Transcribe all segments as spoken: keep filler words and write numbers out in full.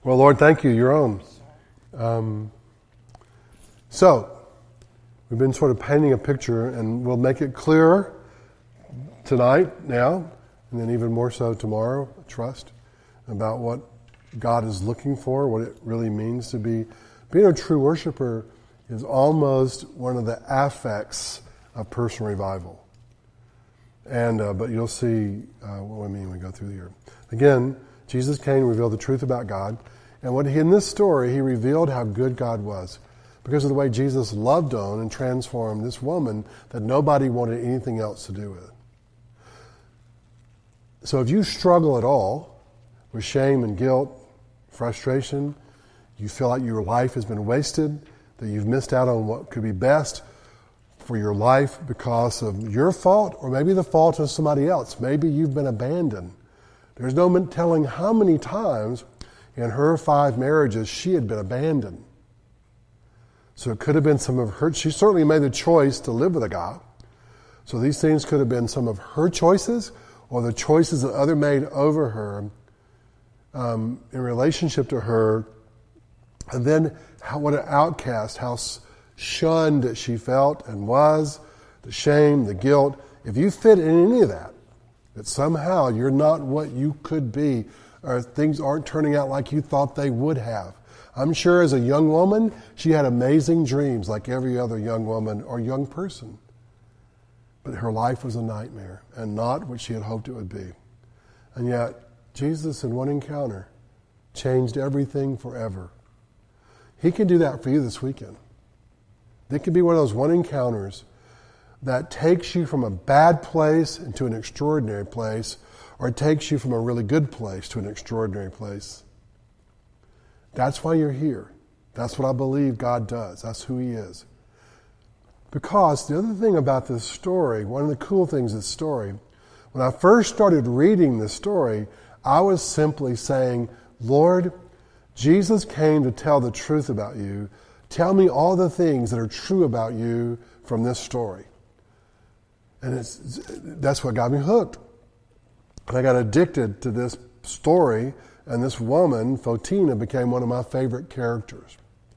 Well, Lord, thank you. Your own. Um, so, we've been sort of painting a picture, and we'll make it clearer tonight, now, and then even more so tomorrow, I trust, about what God is looking for, what it really means to be. Being a true worshiper is almost one of the affects of personal revival. And uh, but you'll see uh, what I mean when we go through the year. Again, Jesus came and revealed the truth about God. And what he, in this story, he revealed how good God was. Because of the way Jesus loved on and transformed this woman that nobody wanted anything else to do with. So if you struggle at all with shame and guilt, frustration, you feel like your life has been wasted, that you've missed out on what could be best for your life because of your fault or maybe the fault of somebody else. Maybe you've been abandoned. There's no telling how many times in her five marriages she had been abandoned. So it could have been some of her, she certainly made the choice to live with a guy. So these things could have been some of her choices or the choices that other made over her um, in relationship to her. And then how, what an outcast, how shunned she felt and was, the shame, the guilt. If you fit in any of that, that somehow you're not what you could be, or things aren't turning out like you thought they would have. I'm sure as a young woman, she had amazing dreams like every other young woman or young person. But her life was a nightmare and not what she had hoped it would be. And yet, Jesus in one encounter changed everything forever. He can do that for you this weekend. It can be one of those one encounters that takes you from a bad place into an extraordinary place, or it takes you from a really good place to an extraordinary place. That's why you're here. That's what I believe God does. That's who He is. Because the other thing about this story, one of the cool things of this story, when I first started reading this story, I was simply saying, Lord, Jesus came to tell the truth about you. Tell me all the things that are true about you from this story. And it's, that's what got me hooked. And I got addicted to this story, and this woman, Photina, became one of my favorite characters.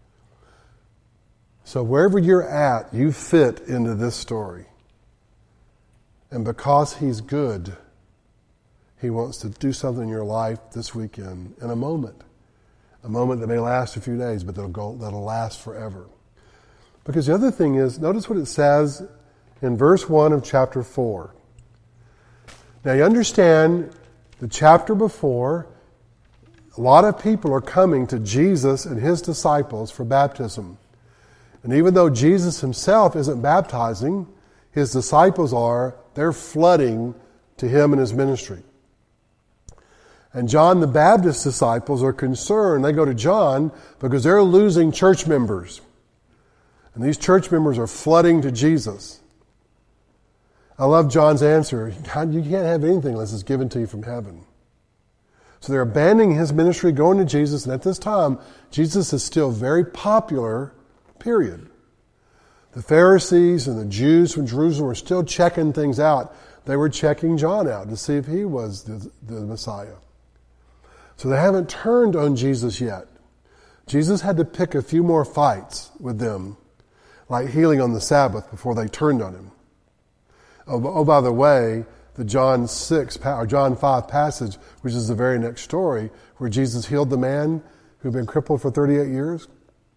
So wherever you're at, you fit into this story. And because He's good, He wants to do something in your life this weekend, in a moment. A moment that may last a few days, but that'll, go, that'll last forever. Because the other thing is, notice what it says in verse one of chapter four. Now you understand, the chapter before, a lot of people are coming to Jesus and His disciples for baptism. And even though Jesus Himself isn't baptizing, His disciples are, they're flooding to Him and His ministry. And John the Baptist's disciples are concerned. They go to John because they're losing church members. And these church members are flooding to Jesus. I love John's answer. You can't have anything unless it's given to you from heaven. So they're abandoning His ministry, going to Jesus. And at this time, Jesus is still very popular, period. The Pharisees and the Jews from Jerusalem were still checking things out. They were checking John out to see if he was the, the Messiah. So they haven't turned on Jesus yet. Jesus had to pick a few more fights with them, like healing on the Sabbath, before they turned on Him. Oh, oh by the way, the John six or John five passage, which is the very next story, where Jesus healed the man who'd been crippled for thirty-eight years.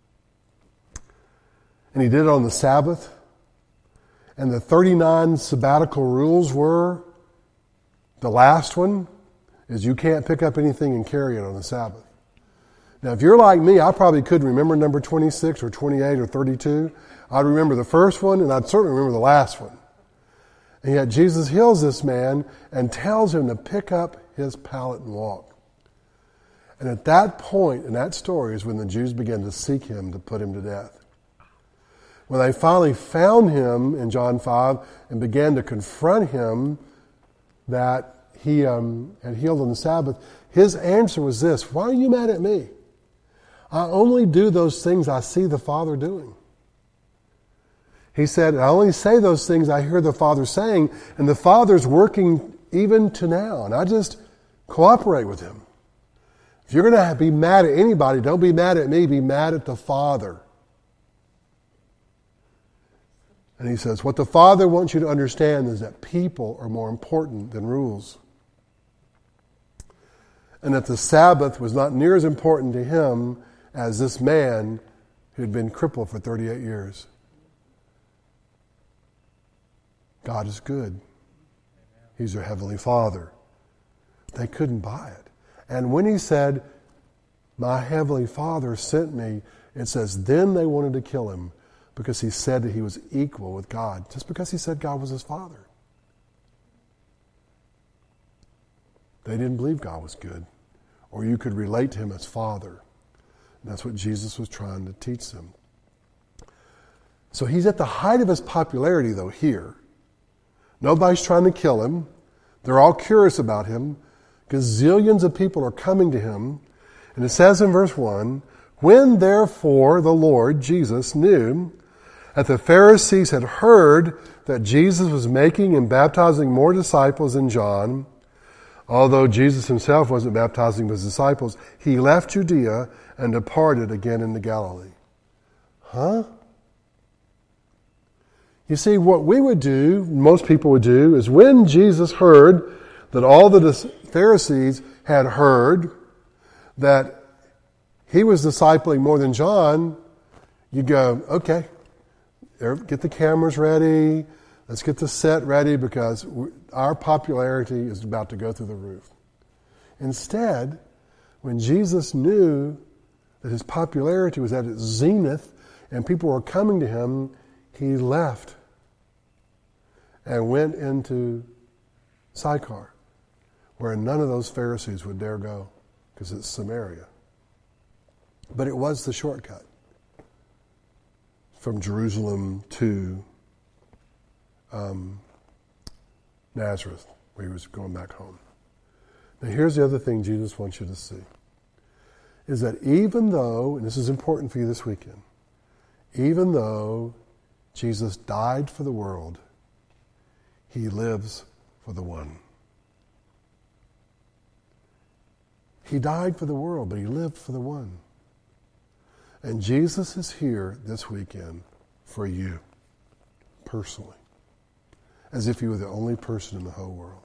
And He did it on the Sabbath. And the thirty-nine sabbatical rules were, the last one is you can't pick up anything and carry it on the Sabbath. Now, if you're like me, I probably could remember number twenty-six or twenty-eight or thirty-two. I'd remember the first one, and I'd certainly remember the last one. And yet Jesus heals this man and tells him to pick up his pallet and walk. And at that point in that story is when the Jews began to seek Him to put Him to death. When they finally found Him in John five and began to confront Him that He um, had healed on the Sabbath, His answer was this: why are you mad at me? I only do those things I see the Father doing. He said, I only say those things I hear the Father saying, and the Father's working even to now, and I just cooperate with Him. If you're going to be mad at anybody, don't be mad at me, be mad at the Father. And he says, what the Father wants you to understand is that people are more important than rules. And that the Sabbath was not near as important to him as this man who had been crippled for thirty-eight years. God is good. He's your heavenly Father. They couldn't buy it. And when he said, my heavenly Father sent me, it says, then they wanted to kill him because he said that he was equal with God, just because he said God was his Father. They didn't believe God was good, or you could relate to him as Father. And that's what Jesus was trying to teach them. So he's at the height of his popularity, though, here. Nobody's trying to kill him. They're all curious about him. Gazillions of people are coming to him. And it says in verse one, when therefore the Lord, Jesus, knew that the Pharisees had heard that Jesus was making and baptizing more disciples than John, although Jesus himself wasn't baptizing his disciples, he left Judea and departed again into Galilee. Huh? You see, what we would do, most people would do, is when Jesus heard that all the Pharisees had heard that he was discipling more than John, you go, okay, get the cameras ready, let's get the set ready because our popularity is about to go through the roof. Instead, when Jesus knew that his popularity was at its zenith and people were coming to him, he left and went into Sychar, where none of those Pharisees would dare go, because it's Samaria. But it was the shortcut from Jerusalem to um, Nazareth, where he was going back home. Now here's the other thing Jesus wants you to see, is that even though, and this is important for you this weekend, even though Jesus died for the world, he lives for the one. He died for the world, but he lived for the one. And Jesus is here this weekend for you, personally, as if you were the only person in the whole world.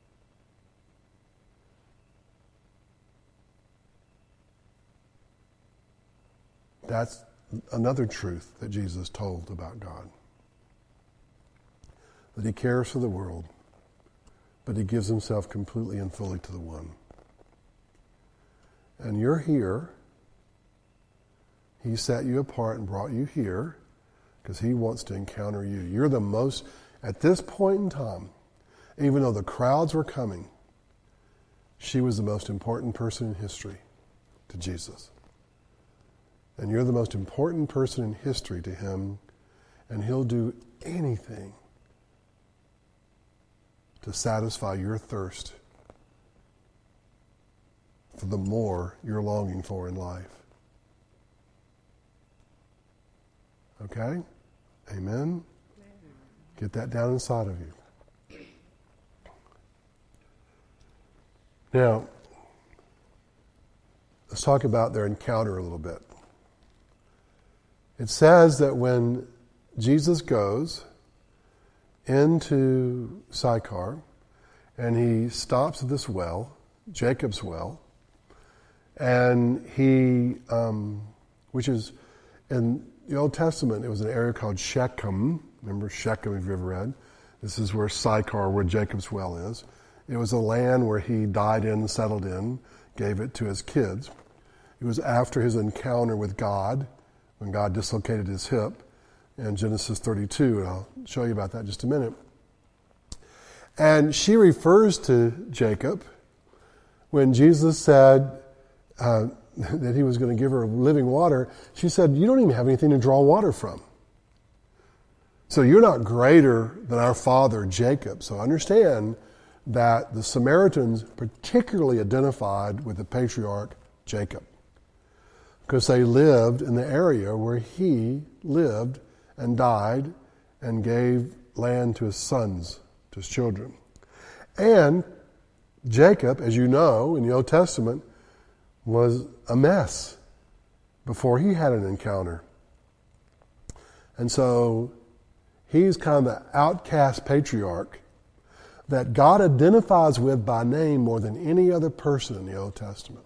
That's another truth that Jesus told about God. That he cares for the world, but he gives himself completely and fully to the one. And you're here. He set you apart and brought you here because he wants to encounter you. You're the most, at this point in time, even though the crowds were coming, she was the most important person in history to Jesus. And you're the most important person in history to him, and he'll do anything to satisfy your thirst for the more you're longing for in life. Okay? Amen? Get that down inside of you. Now, let's talk about their encounter a little bit. It says that when Jesus goes into Sychar and he stops at this well, Jacob's well, and he, um, which is in the Old Testament, it was an area called Shechem. Remember Shechem, if you ever read? This is where Sychar, where Jacob's well is. It was a land where he died in and settled in, gave it to his kids. It was after his encounter with God, when God dislocated his hip in Genesis thirty-two, and I'll show you about that in just a minute. And she refers to Jacob when Jesus said uh, that he was going to give her living water. She said, you don't even have anything to draw water from. So you're not greater than our father Jacob. So understand that the Samaritans particularly identified with the patriarch Jacob, because they lived in the area where he lived and died and gave land to his sons, to his children. And Jacob, as you know, in the Old Testament, was a mess before he had an encounter. And so he's kind of the outcast patriarch that God identifies with by name more than any other person in the Old Testament.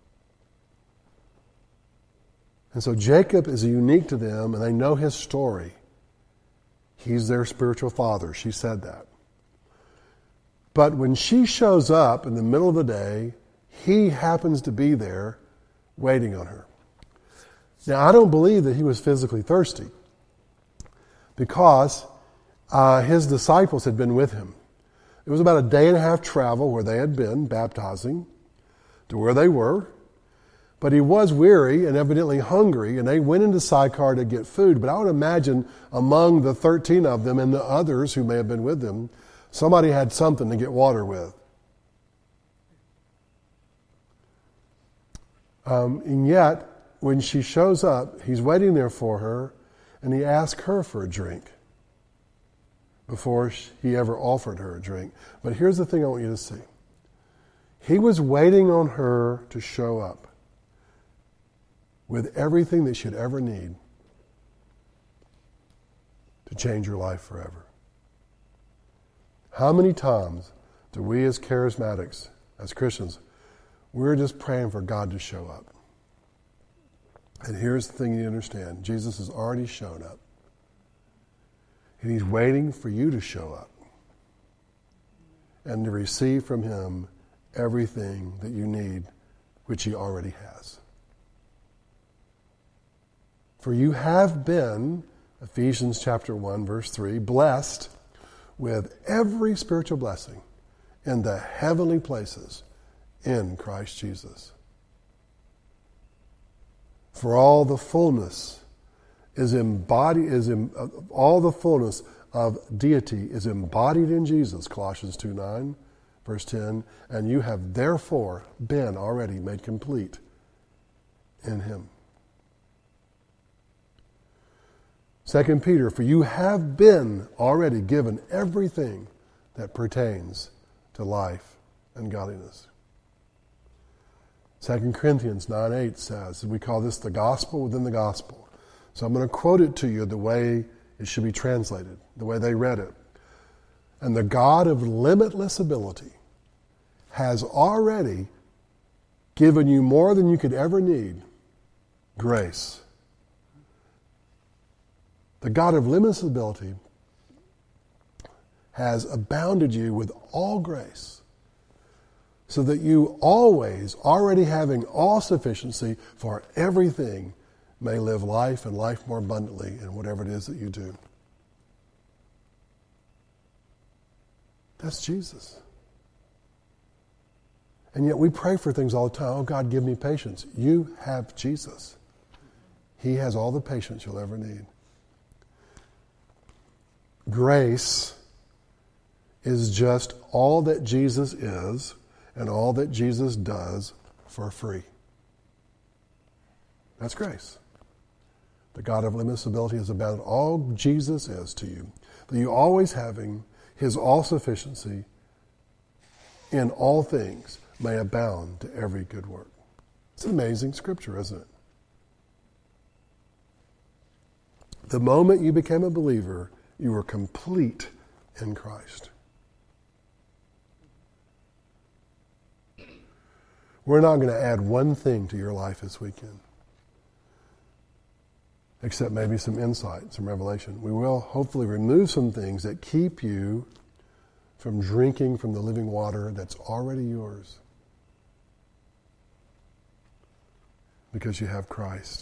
And so Jacob is unique to them, and they know his story. He's their spiritual father. She said that. But when she shows up in the middle of the day, he happens to be there waiting on her. Now, I don't believe that he was physically thirsty because uh, his disciples had been with him. It was about a day and a half travel where they had been baptizing to where they were. But he was weary and evidently hungry, and they went into Sychar to get food. But I would imagine among the thirteen of them and the others who may have been with them, somebody had something to get water with. Um, and yet, when she shows up, he's waiting there for her, and he asks her for a drink before he ever offered her a drink. But here's the thing I want you to see. He was waiting on her to show up with everything that she'd ever need to change her life forever. How many times do we as charismatics, as Christians, we're just praying for God to show up? And here's the thing you understand. Jesus has already shown up. And he's waiting for you to show up and to receive from him everything that you need, which he already has. For you have been, Ephesians chapter one, verse three, blessed with every spiritual blessing in the heavenly places in Christ Jesus. For all the fullness is embodied, is in, uh, all the fullness of deity is embodied in Jesus, Colossians two nine, verse ten, and you have therefore been already made complete in him. Second Peter, for you have been already given everything that pertains to life and godliness. Second Corinthians nine eight says, we call this the gospel within the gospel. So I'm going to quote it to you the way it should be translated, the way they read it. And the God of limitless ability has already given you more than you could ever need, grace. The God of limitless ability has abounded you with all grace, so that you always, already having all sufficiency for everything, may live life and life more abundantly in whatever it is that you do. That's Jesus. And yet we pray for things all the time. Oh, God, give me patience. You have Jesus. He has all the patience you'll ever need. Grace is just all that Jesus is and all that Jesus does for free. That's grace. The God of limitless ability is about all Jesus is to you. That you always having his all-sufficiency in all things may abound to every good work. It's an amazing scripture, isn't it? The moment you became a believer, you were complete in Christ. We're not going to add one thing to your life this weekend, except maybe some insight, some revelation. We will hopefully remove some things that keep you from drinking from the living water that's already yours, because you have Christ.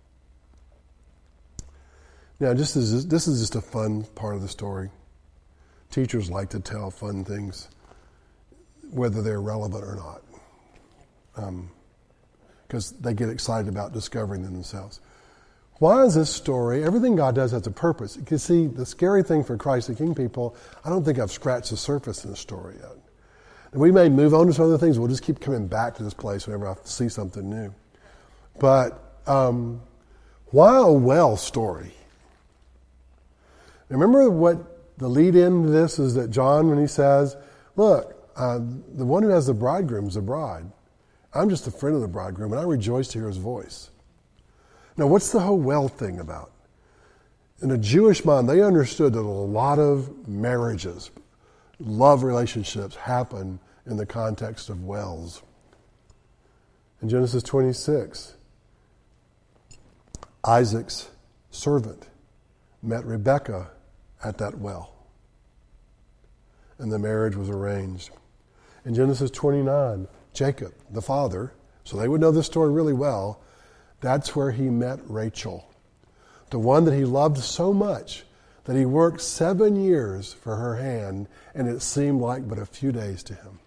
Now, just as, this is just a fun part of the story. Teachers like to tell fun things, whether they're relevant or not, because um, they get excited about discovering them themselves. Why is this story, everything God does has a purpose. You can see, the scary thing for Christ the King people, I don't think I've scratched the surface in the story yet. And we may move on to some other things. We'll just keep coming back to this place whenever I see something new. But um, why a well story? Remember what the lead in to this is, that John, when he says, look, uh, the one who has the bridegroom is the bride. I'm just a friend of the bridegroom, and I rejoice to hear his voice. Now, what's the whole well thing about? In a Jewish mind, they understood that a lot of marriages, love relationships happen in the context of wells. In Genesis twenty-six, Isaac's servant met Rebekah at that well, and the marriage was arranged. In Genesis twenty-nine, Jacob, the father, so they would know this story really well, that's where he met Rachel, the one that he loved so much that he worked seven years for her hand, and it seemed like but a few days to him.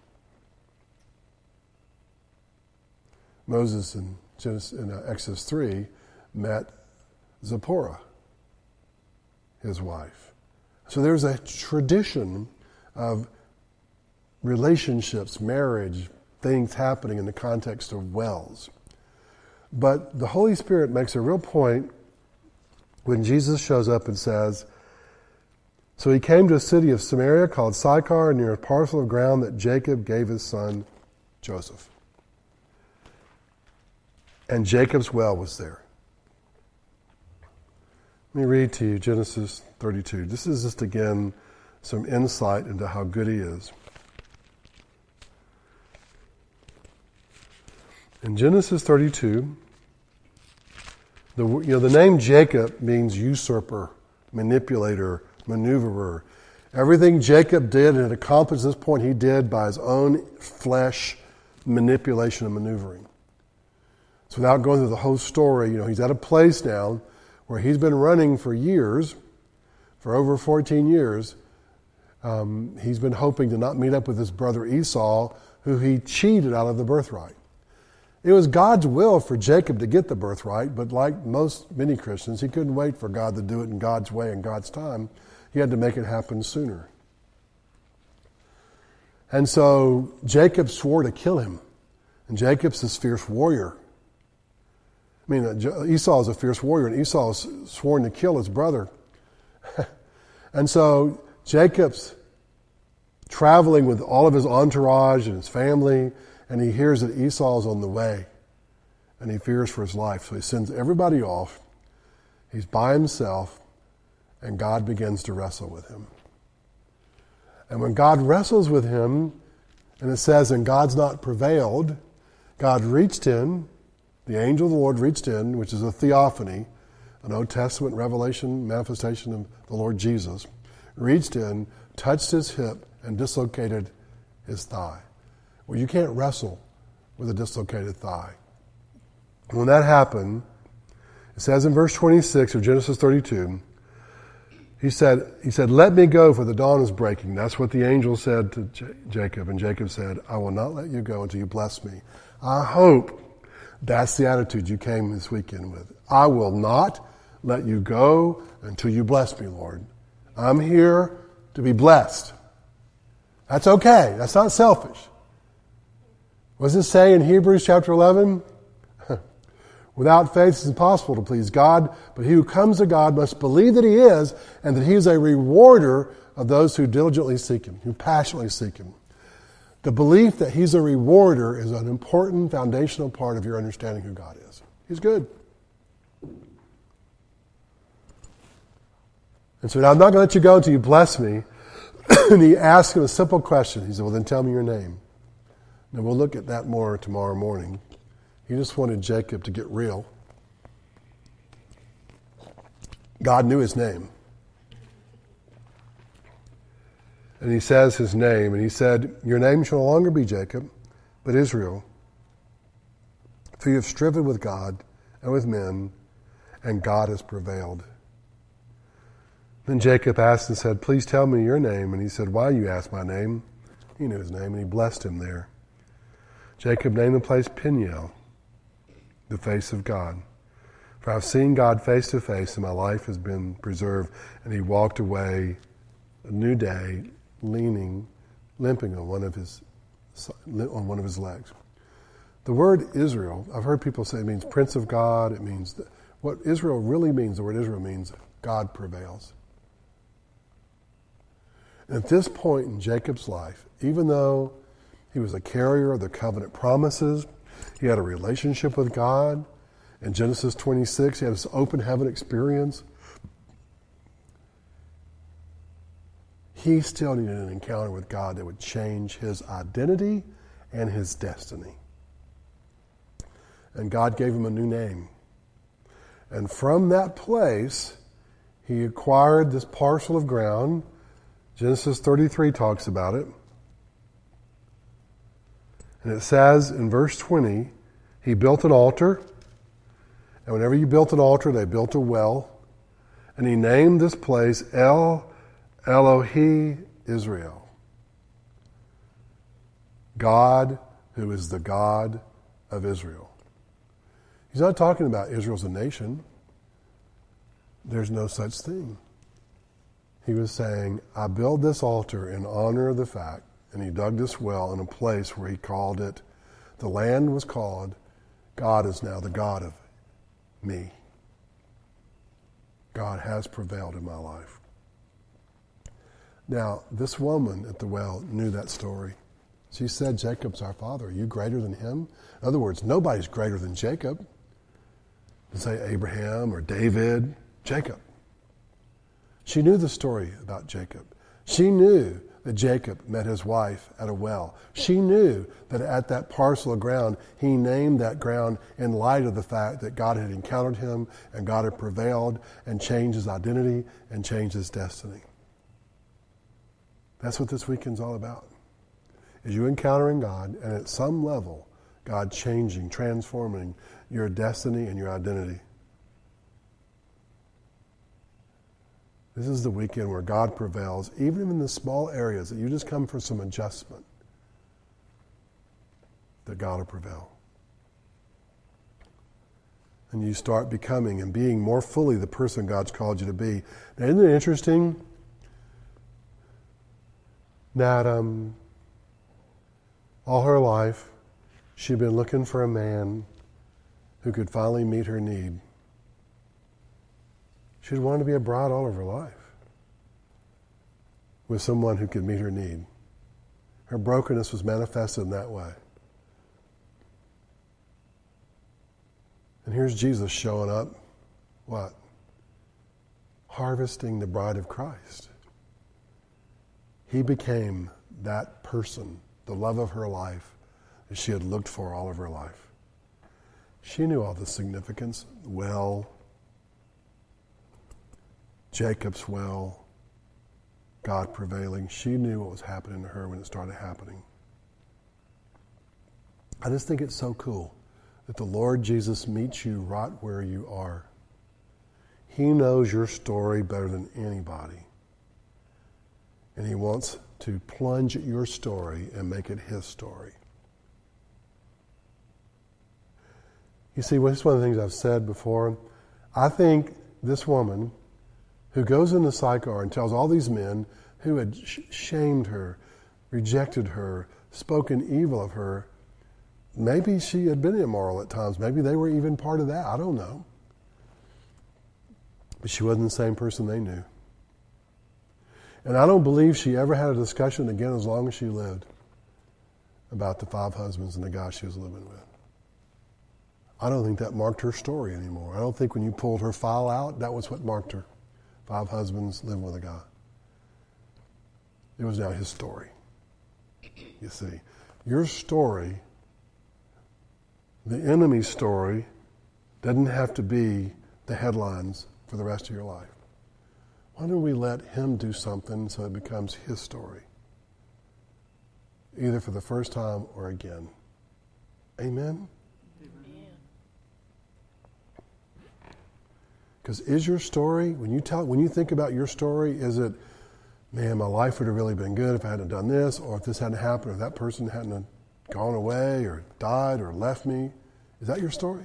Moses in, Genesis, in Exodus three met Zipporah, his wife. So there's a tradition of relationships, marriage, things happening in the context of wells. But the Holy Spirit makes a real point when Jesus shows up and says, so he came to a city of Samaria called Sychar near a parcel of ground that Jacob gave his son Joseph. And Jacob's well was there. Let me read to you Genesis thirty-two. This is just, again, some insight into how good he is. In Genesis thirty-two, the, you know, the name Jacob means usurper, manipulator, maneuverer. Everything Jacob did and had accomplished at this point, he did by his own flesh manipulation and maneuvering. So without going through the whole story, you know, he's at a place now where he's been running for years, for over fourteen years. Um, he's been hoping to not meet up with his brother Esau, who he cheated out of the birthright. It was God's will for Jacob to get the birthright, but like most, many Christians, he couldn't wait for God to do it in God's way and God's time. He had to make it happen sooner. And so Jacob swore to kill him. And Jacob's this fierce warrior. I mean, Esau is a fierce warrior, and Esau is sworn to kill his brother. And so Jacob's traveling with all of his entourage and his family, and he hears that Esau's on the way, and he fears for his life. So he sends everybody off. He's by himself, and God begins to wrestle with him. And when God wrestles with him, and it says, and God's not prevailed, God reached in, the angel of the Lord reached in, which is a theophany, an Old Testament revelation, manifestation of the Lord Jesus, reached in, touched his hip, and dislocated his thigh. Well, you can't wrestle with a dislocated thigh. When that happened, it says in verse twenty-six of Genesis thirty-two, he said, he said, let me go, for the dawn is breaking. That's what the angel said to J- Jacob. And Jacob said, I will not let you go until you bless me. I hope that's the attitude you came this weekend with. I will not let you go until you bless me, Lord. I'm here to be blessed. That's okay. That's not selfish. What does it say in Hebrews chapter eleven? Without faith it's impossible to please God, but he who comes to God must believe that he is, and that he is a rewarder of those who diligently seek him, who passionately seek him. The belief that he's a rewarder is an important foundational part of your understanding who God is. He's good. And so now I'm not going to let you go until you bless me. And he asked him a simple question. He said, well, then tell me your name. Now we'll look at that more tomorrow morning. He just wanted Jacob to get real. God knew his name. And he says his name, and he said, your name shall no longer be Jacob, but Israel. For you have striven with God and with men, and God has prevailed. Then Jacob asked and said, please tell me your name. And he said, why you ask my name? He knew his name, and he blessed him there. Jacob named the place Peniel, the face of God. For I've seen God face to face, and my life has been preserved. And he walked away a new day, leaning, limping on one of his on one of his legs. The word Israel, I've heard people say it means Prince of God. It means that what Israel really means. The word Israel means God prevails. And at this point in Jacob's life, even though he was a carrier of the covenant promises, He had a relationship with God. In Genesis twenty-six, he had this open heaven experience. He still needed an encounter with God that would change his identity and his destiny. And God gave him a new name. And from that place, he acquired this parcel of ground. Genesis thirty-three talks about it. And it says in verse twenty, he built an altar. And whenever you built an altar, they built a well. And he named this place El Elohe Israel. God who is the God of Israel. He's not talking about Israel as a nation. There's no such thing. He was saying, I built this altar in honor of the fact, and he dug this well in a place where he called it, the land was called, God is now the God of me. God has prevailed in my life. Now, this woman at the well knew that story. She said, Jacob's our father. Are you greater than him? In other words, nobody's greater than Jacob. Say Abraham or David, Jacob. She knew the story about Jacob. She knew that Jacob met his wife at a well. She knew that at that parcel of ground, he named that ground in light of the fact that God had encountered him and God had prevailed and changed his identity and changed his destiny. That's what this weekend's all about. Is you encountering God and at some level, God changing, transforming your destiny and your identity. This is the weekend where God prevails, even in the small areas that you just come for some adjustment, that God will prevail. And you start becoming and being more fully the person God's called you to be. Now, isn't it interesting that um, all her life she'd been looking for a man who could finally meet her need. She'd wanted to be a bride all of her life with someone who could meet her need. Her brokenness was manifested in that way. And here's Jesus showing up, what? Harvesting the bride of Christ. He became that person, the love of her life, that she had looked for all of her life. She knew all the significance. Well, Jacob's well, God prevailing. She knew what was happening to her when it started happening. I just think it's so cool that the Lord Jesus meets you right where you are. He knows your story better than anybody. And he wants to plunge at your story and make it his story. You see, this is one of the things I've said before. I think this woman who goes into Sychar and tells all these men who had sh- shamed her, rejected her, spoken evil of her, maybe she had been immoral at times. Maybe they were even part of that. I don't know. But she wasn't the same person they knew. And I don't believe she ever had a discussion again as long as she lived about the five husbands and the guy she was living with. I don't think that marked her story anymore. I don't think when you pulled her file out, that was what marked her. Five husbands living with a guy. It was now his story. You see, your story, the enemy's story, doesn't have to be the headlines for the rest of your life. Why don't we let him do something so it becomes his story? Either for the first time or again. Amen? Because is your story, when you tell, when you think about your story, is it, man, my life would have really been good if I hadn't done this, or if this hadn't happened, or if that person hadn't gone away, or died, or left me? Is that your story?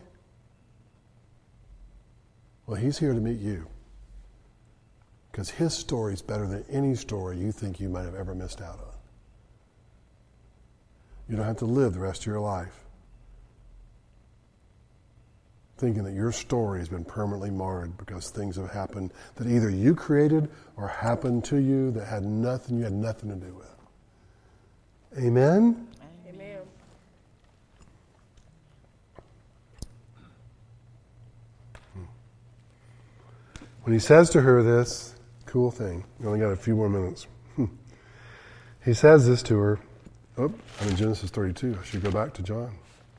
Well, he's here to meet you. Because his story is better than any story you think you might have ever missed out on. You don't have to live the rest of your life thinking that your story has been permanently marred because things have happened that either you created or happened to you that had nothing, you had nothing to do with. Amen? Amen. When he says to her this cool thing, we only got a few more minutes. He says this to her. Oh, I'm in Genesis thirty-two. I should go back to John.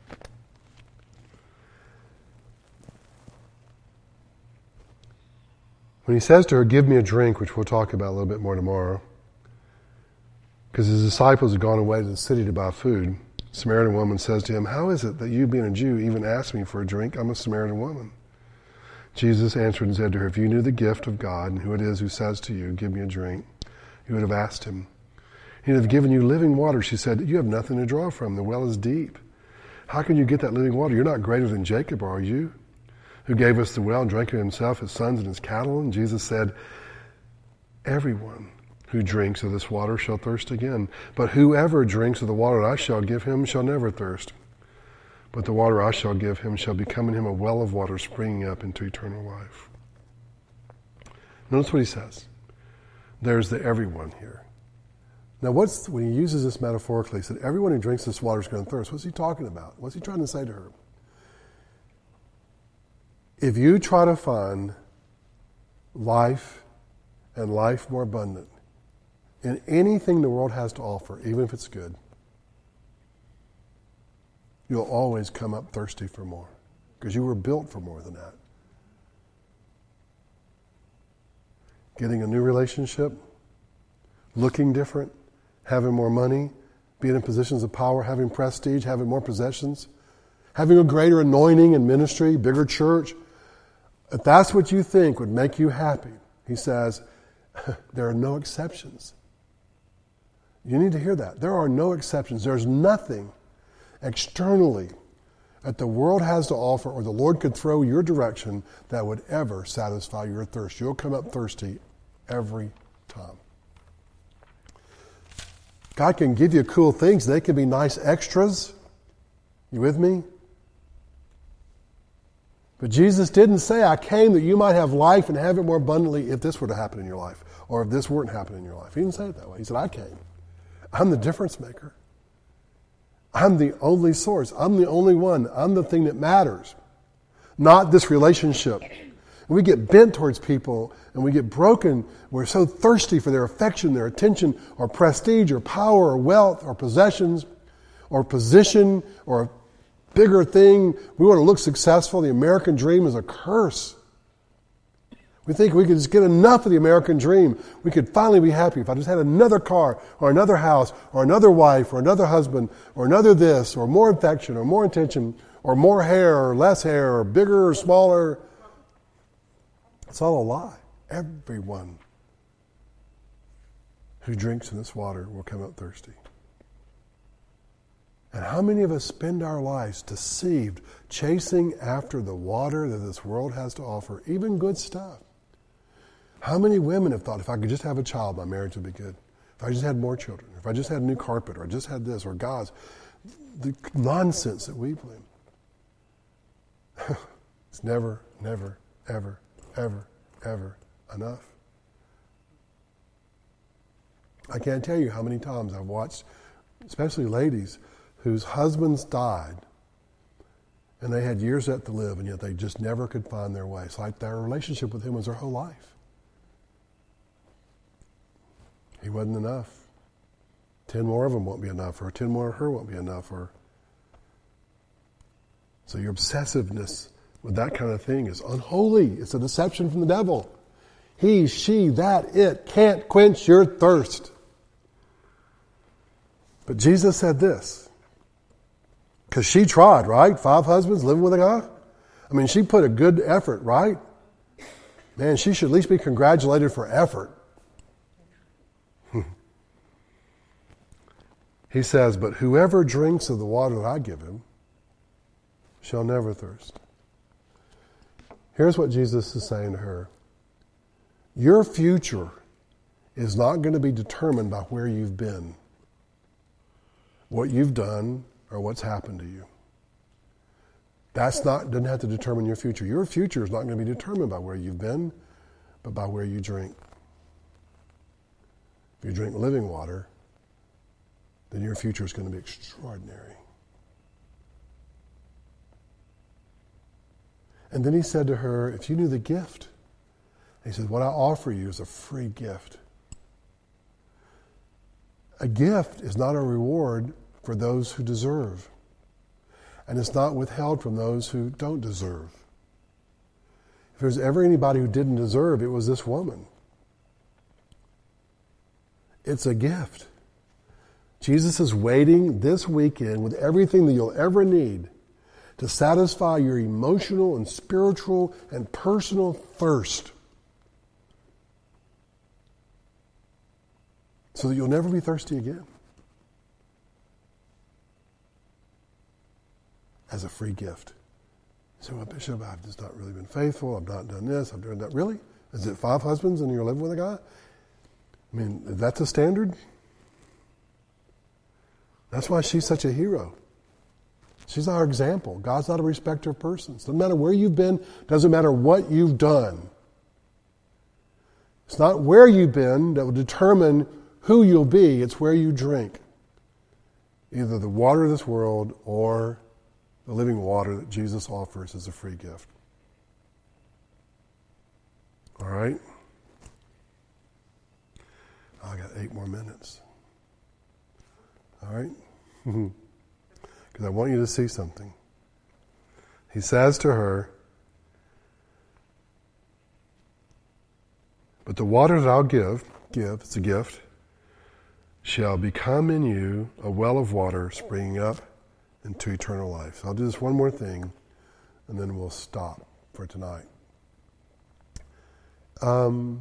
When he says to her, give me a drink, which we'll talk about a little bit more tomorrow, because his disciples had gone away to the city to buy food, the Samaritan woman says to him, how is it that you, being a Jew, even ask me for a drink? I'm a Samaritan woman. Jesus answered and said to her, if you knew the gift of God and who it is who says to you, give me a drink, you would have asked him. He would have given you living water. She said, you have nothing to draw from. The well is deep. How can you get that living water? You're not greater than Jacob, are you? Who gave us the well and drank it himself, his sons and his cattle? And Jesus said, everyone who drinks of this water shall thirst again. But whoever drinks of the water I shall give him shall never thirst. But the water I shall give him shall become in him a well of water springing up into eternal life. Notice what he says. There's the everyone here. Now, what's when he uses this metaphorically, he said, everyone who drinks this water is going to thirst. What's he talking about? What's he trying to say to her? If you try to find life and life more abundant in anything the world has to offer, even if it's good, you'll always come up thirsty for more, because you were built for more than that. Getting a new relationship, looking different, having more money, being in positions of power, having prestige, having more possessions, having a greater anointing in ministry, bigger church. If that's what you think would make you happy, he says, there are no exceptions. You need to hear that. There are no exceptions. There's nothing externally that the world has to offer or the Lord could throw your direction that would ever satisfy your thirst. You'll come up thirsty every time. God can give you cool things. They can be nice extras. You with me? But Jesus didn't say, I came that you might have life and have it more abundantly if this were to happen in your life, or if this weren't happening in your life. He didn't say it that way. He said, I came. I'm the difference maker. I'm the only source. I'm the only one. I'm the thing that matters, not this relationship. And we get bent towards people and we get broken. We're so thirsty for their affection, their attention, or prestige, or power, or wealth, or possessions, or position, or a bigger thing. We want to look successful. The American dream is a curse. We think we could just get enough of the American dream. We could finally be happy if I just had another car, or another house, or another wife, or another husband, or another this, or more affection, or more attention, or more hair, or less hair, or bigger or smaller. It's all a lie. Everyone who drinks in this water will come up thirsty. And how many of us spend our lives deceived, chasing after the water that this world has to offer, even good stuff? How many women have thought, if I could just have a child, my marriage would be good? If I just had more children, if I just had a new carpet, or I just had this, or God's, the nonsense that we believe. It's never, never, ever, ever, ever enough. I can't tell you how many times I've watched, especially ladies, whose husbands died, and they had years left to live, and yet they just never could find their way. It's like their relationship with him was their whole life. He wasn't enough. Ten more of them won't be enough, or ten more of her won't be enough. Or so your obsessiveness with that kind of thing is unholy. It's a deception from the devil. He, she, that, it can't quench your thirst. But Jesus said this, because she tried, right? Five husbands living with a guy. I mean, she put a good effort, right? Man, she should at least be congratulated for effort. He says, but whoever drinks of the water that I give him shall never thirst. Here's what Jesus is saying to her. Your future is not going to be determined by where you've been, what you've done, or what's happened to you. That's not, doesn't have to determine your future. Your future is not going to be determined by where you've been, but by where you drink. If you drink living water, then your future is going to be extraordinary. And then he said to her, if you knew the gift He says, what I offer you is a free gift. A gift is not a reward for those who deserve. And it's not withheld from those who don't deserve. If there's ever anybody who didn't deserve, it was this woman. It's a gift. Jesus is waiting this weekend with everything that you'll ever need to satisfy your emotional and spiritual and personal thirst, so that you'll never be thirsty again. As a free gift. So, well, Bishop, I've just not really been faithful. I've not done this. I've done that. Really? Is it five husbands and you're living with a guy? I mean, that's a standard? That's why she's such a hero. She's our example. God's not a respecter of persons. Doesn't matter where you've been. Doesn't matter what you've done. It's not where you've been that will determine who you'll be. It's where you drink. Either the water of this world or the living water that Jesus offers as a free gift. All right? Oh, I got eight more minutes. All right? Because I want you to see something. He says to her, but the water that I'll give, give, it's a gift, shall become in you a well of water springing up into eternal life. So I'll do this one more thing, and then we'll stop for tonight. Um,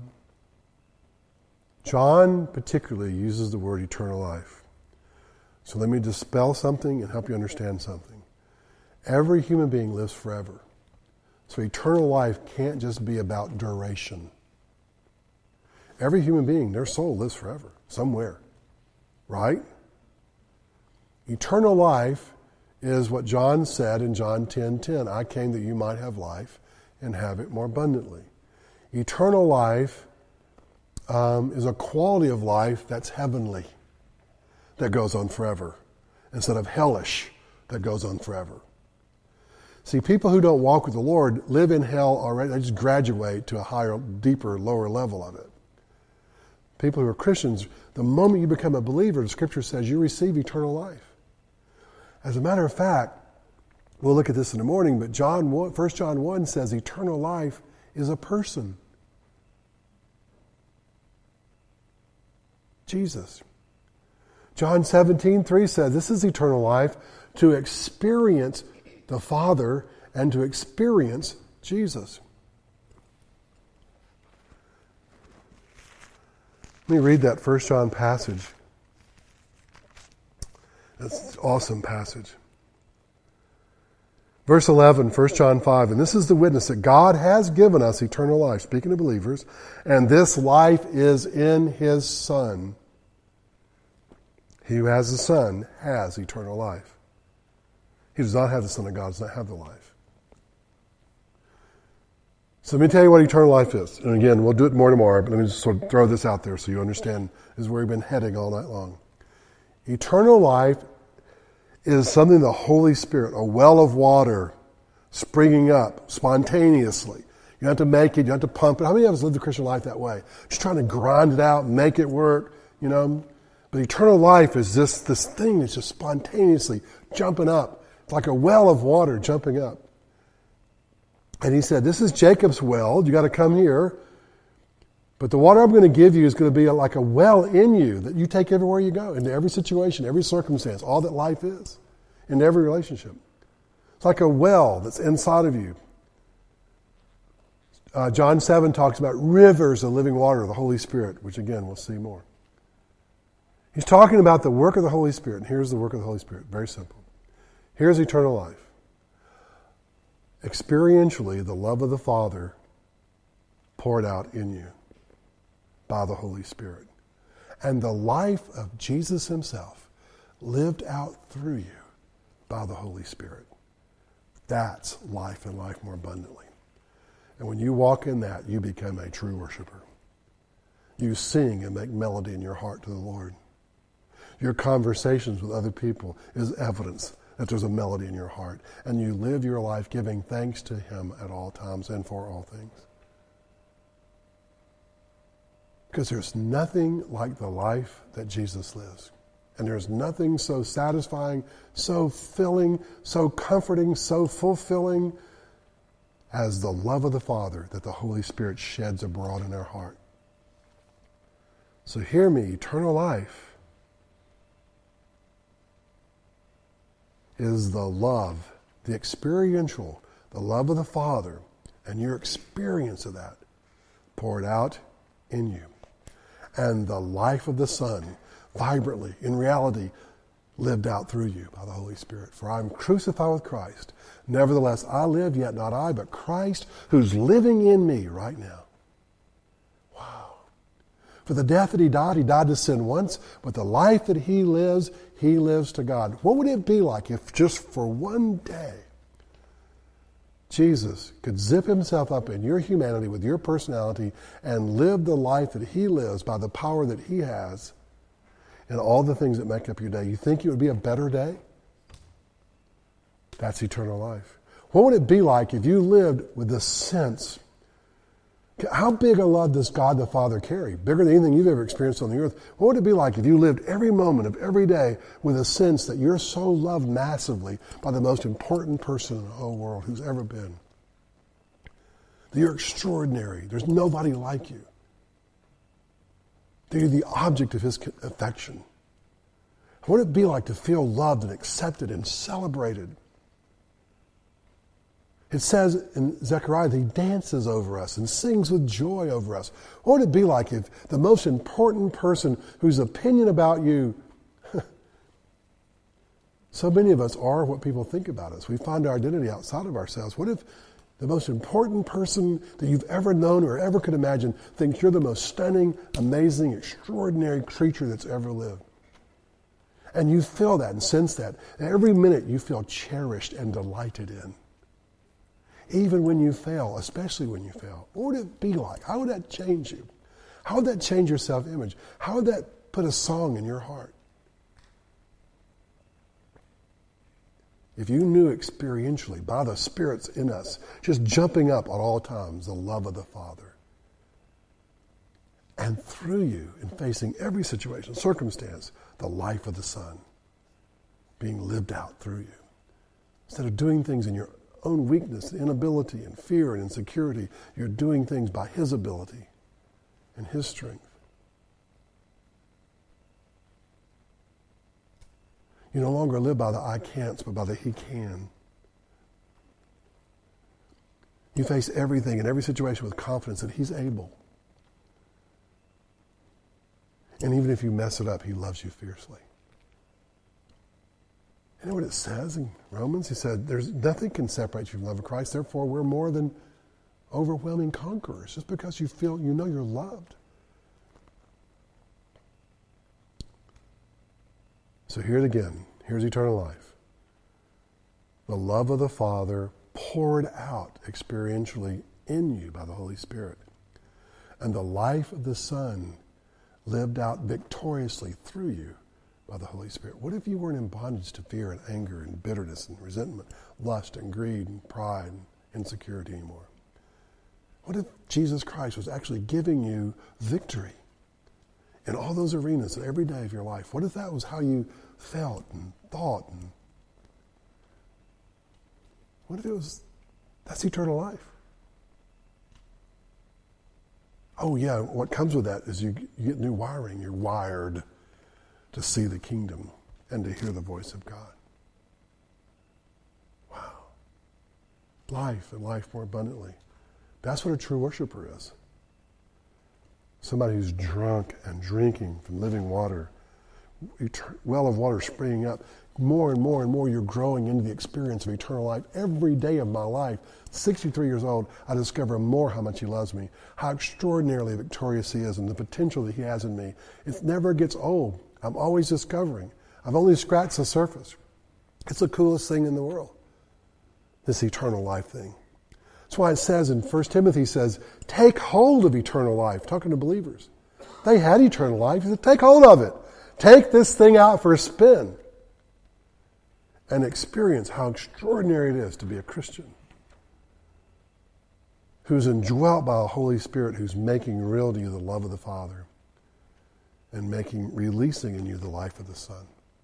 John particularly uses the word eternal life. So let me dispel something and help you understand something. Every human being lives forever. So eternal life can't just be about duration. Every human being, their soul lives forever, somewhere. Right? Eternal life is what John said in John ten ten. I came that you might have life and have it more abundantly. Eternal life um, is a quality of life that's heavenly, that goes on forever, instead of hellish, that goes on forever. See, people who don't walk with the Lord live in hell already. They just graduate to a higher, deeper, lower level of it. People who are Christians, the moment you become a believer, the Scripture says you receive eternal life. As a matter of fact, we'll look at this in the morning, but John, First John one says eternal life is a person. Jesus. John seventeen three says this is eternal life, to experience the Father and to experience Jesus. Let me read that First John passage. That's an awesome passage. Verse eleven, First John five, and this is the witness that God has given us eternal life, speaking to believers, and this life is in His Son. He who has the Son has eternal life. He does not have the Son of God, does not have the life. So let me tell you what eternal life is. And again, we'll do it more tomorrow, but let me just sort of throw this out there so you understand this is where we've been heading all night long. Eternal life is something the Holy Spirit, a well of water springing up spontaneously. You don't have to make it, you don't have to pump it. How many of us live the Christian life that way? Just trying to grind it out, make it work, you know. But eternal life is just this thing that's just spontaneously jumping up. It's like a well of water jumping up. And he said, this is Jacob's well. You got to come here. But the water I'm going to give you is going to be like a well in you that you take everywhere you go, into every situation, every circumstance, all that life is, in every relationship. It's like a well that's inside of you. Uh, John seven talks about rivers of living water, the Holy Spirit, which again, we'll see more. He's talking about the work of the Holy Spirit. And here's the work of the Holy Spirit. Very simple. Here's eternal life. Experientially, the love of the Father poured out in you by the Holy Spirit. And the life of Jesus Himself lived out through you by the Holy Spirit. That's life and life more abundantly. And when you walk in that, you become a true worshiper. You sing and make melody in your heart to the Lord. Your conversations with other people is evidence that there's a melody in your heart. And you live your life giving thanks to Him at all times and for all things. Because there's nothing like the life that Jesus lives. And there's nothing so satisfying, so filling, so comforting, so fulfilling as the love of the Father that the Holy Spirit sheds abroad in our heart. So hear me, eternal life is the love, the experiential, the love of the Father, and your experience of that poured out in you. And the life of the Son, vibrantly, in reality, lived out through you by the Holy Spirit. For I am crucified with Christ. Nevertheless, I live, yet not I, but Christ who's living in me right now. Wow. For the death that he died, he died to sin once, but the life that he lives, he lives to God. What would it be like if just for one day Jesus could zip himself up in your humanity with your personality and live the life that he lives by the power that he has and all the things that make up your day? You think it would be a better day? That's eternal life. What would it be like if you lived with this sense? How big a love does God the Father carry? Bigger than anything you've ever experienced on the earth. What would it be like if you lived every moment of every day with a sense that you're so loved massively by the most important person in the whole world who's ever been? That you're extraordinary. There's nobody like you. That you're the object of his affection. What would it be like to feel loved and accepted and celebrated? It says in Zechariah that he dances over us and sings with joy over us. What would it be like if the most important person whose opinion about you, so many of us are what people think about us. We find our identity outside of ourselves. What if the most important person that you've ever known or ever could imagine thinks you're the most stunning, amazing, extraordinary creature that's ever lived? And you feel that and sense that. And every minute you feel cherished and delighted in. Even when you fail, especially when you fail. What would it be like? How would that change you? How would that change your self-image? How would that put a song in your heart? If you knew experientially, by the Spirit's in us, just jumping up at all times, the love of the Father. And through you, in facing every situation, circumstance, the life of the Son being lived out through you. Instead of doing things in your own weakness, inability, and fear and insecurity, you're doing things by his ability and his strength. You no longer live by the I can'ts, but by the he can. You face everything and every situation with confidence that he's able. And even if you mess it up, he loves you fiercely. You know what it says in Romans? He said, "There's nothing can separate you from the love of Christ. Therefore, we're more than overwhelming conquerors." Just because you feel, you know you're loved. So hear it again. Here's eternal life. The love of the Father poured out experientially in you by the Holy Spirit. And the life of the Son lived out victoriously through you by the Holy Spirit. What if you weren't in bondage to fear and anger and bitterness and resentment, lust and greed and pride and insecurity anymore? What if Jesus Christ was actually giving you victory in all those arenas every day of your life? What if that was how you felt and thought? And what if it was, that's eternal life? Oh yeah, what comes with that is you, you get new wiring. You're wired to see the kingdom and to hear the voice of God. Wow. Life and life more abundantly. That's what a true worshiper is. Somebody who's drunk and drinking from living water, well of water springing up. More and more and more you're growing into the experience of eternal life. Every day of my life, sixty-three years old, I discover more how much he loves me, how extraordinarily victorious he is, and the potential that he has in me. It never gets old. I'm always discovering. I've only scratched the surface. It's the coolest thing in the world, this eternal life thing. That's why it says in First Timothy says, take hold of eternal life, talking to believers. They had eternal life. He said, take hold of it. Take this thing out for a spin and experience how extraordinary it is to be a Christian. who's indwelt by a Holy Spirit who's making real to you the love of the Father and making, releasing in you the life of the Son.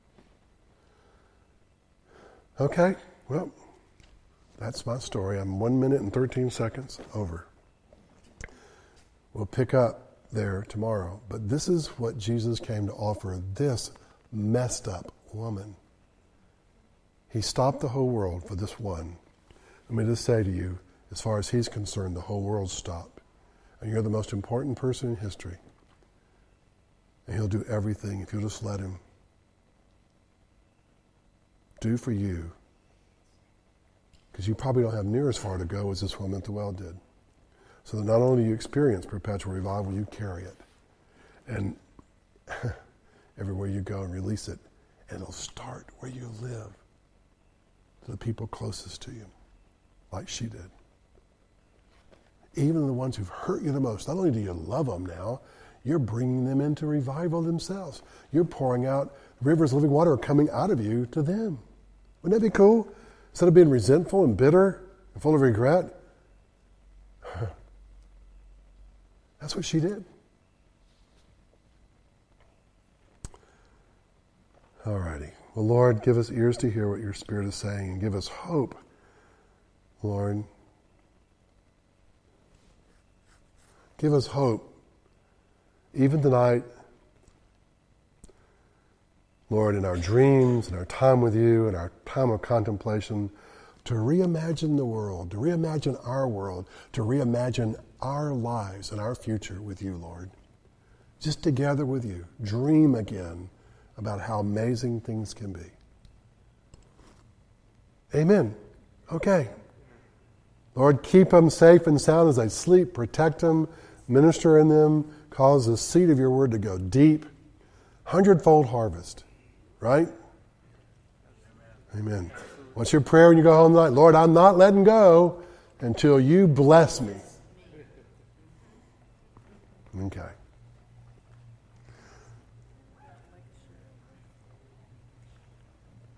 Okay, well, that's my story. I'm one minute and thirteen seconds over. We'll pick up there tomorrow. But this is what Jesus came to offer this messed up woman. He stopped the whole world for this one. Let me just say to you, as far as he's concerned, the whole world's stopped. And you're the most important person in history. And he'll do everything if you'll just let him do for you. Because you probably don't have near as far to go as this woman at the well did. So that not only do you experience perpetual revival, you carry it. And everywhere you go and release it. And it'll start where you live. To the people closest to you. Like she did. Even the ones who've hurt you the most. Not only do you love them now, you're bringing them into revival themselves. You're pouring out rivers of living water are coming out of you to them. Wouldn't that be cool? Instead of being resentful and bitter and full of regret. That's what she did. All righty. Well, Lord, give us ears to hear what your Spirit is saying and give us hope, Lord. Give us hope. Even tonight, Lord, in our dreams, in our time with you, in our time of contemplation, to reimagine the world, to reimagine our world, to reimagine our lives and our future with you, Lord. Just together with you, dream again about how amazing things can be. Amen. Okay. Lord, keep them safe and sound as they sleep. Protect them. Minister in them. Cause the seed of your word to go deep. Hundredfold harvest. Right? Amen. Amen. What's your prayer when you go home tonight? Lord, I'm not letting go until you bless me. Okay.